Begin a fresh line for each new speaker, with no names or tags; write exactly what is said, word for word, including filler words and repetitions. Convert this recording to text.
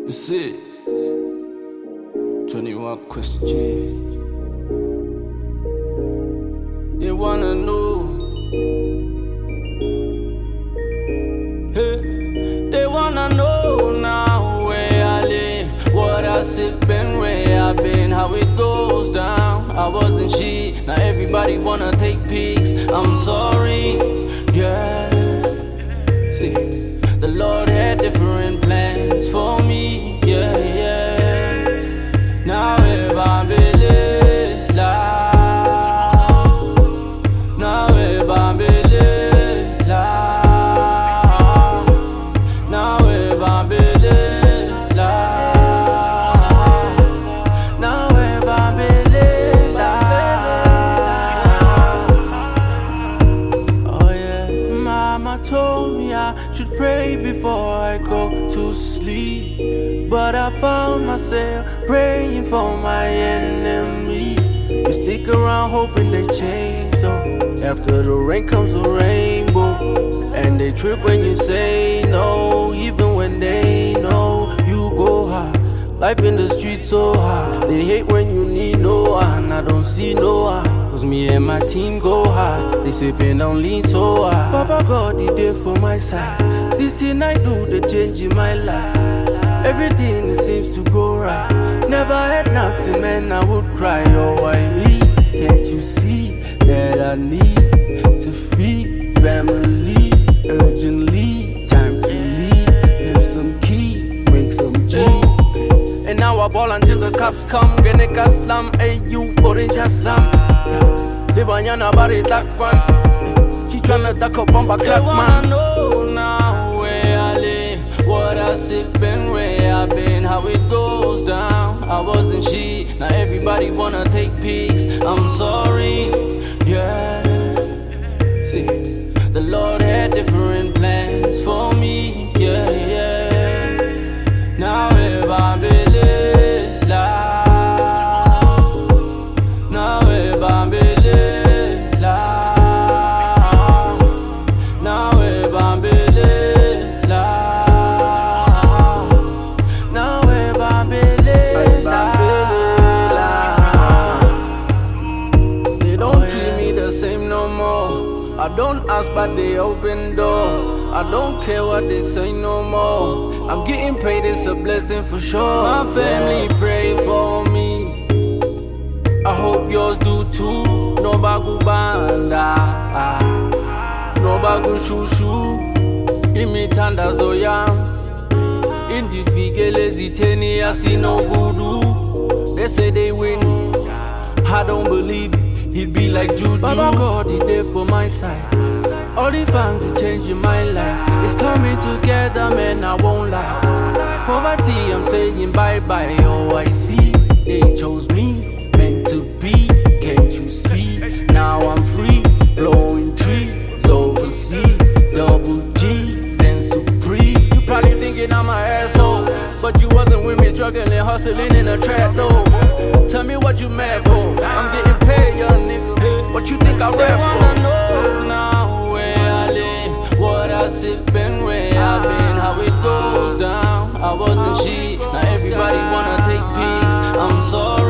You see, twenty-one question. They wanna know, hey, they wanna know now where I live, what I sip and where I've been, how it goes down. I wasn't she, now everybody wanna take pics. I'm sorry, yeah. See, the Lord had different plans for me, yeah, yeah. Now if I believe, now if I believe, now if I believe, now if I believe, oh yeah. Mama told me I should pray before I go to sleep, but I found myself praying for my enemy. You stick around hoping they change though. After the rain comes the rainbow, and they trip when you say no, even when they know you go high. Life in the streets so high, they hate when you need no one. And I don't see no one, cause me and my team go high. They sippin' on lean so high. Papa God, he there for my side. This thing I do, they change in my life. Everything seems to go right. Never had nothing, man, I would cry. Oh, why me? Can't you see that I need to feed family urgently? Time to leave, have some key, make some G. And now I ball until the cops come. Gene kaslam, hey you for in jasam. Livanyana bari takwan. She tryna duck up on my clock, man. They wanna know now where I live, what I sip and where I've been, how it goes down. I wasn't she, now everybody wanna take pics. I'm sorry, yeah. See, the Lord had different plans for me, yeah, yeah. Now if I believe, now if I believe, now if I believe, now if I believe, they don't treat me the same no more. I don't ask but they open door. I don't care what they say no more. I'm getting paid, it's a blessing for sure. My family pray for me, I hope yours do too. No bagu banda, no bagu shushu. Imitanda zoyam, indifigele ziteni asi no voodoo. They say they win, I don't believe it. He'd be like Juju. Baba God, he there for my side. All the fans are changing my life. It's coming together, man, I won't lie. Poverty, I'm saying bye-bye. Oh, I see, they chose me, meant to be. Can't you see? Now I'm free, blowing trees overseas. Double G's and Supreme. You probably thinking I'm an asshole, but you wasn't with me struggling, hustling in a trap though. Tell me what you mad for. I'm getting paid, young nigga. What you think I rap for? They wanna know now where I live, what I sip and where I've been, how it goes down. I wasn't she, now everybody wanna take pics. I'm sorry.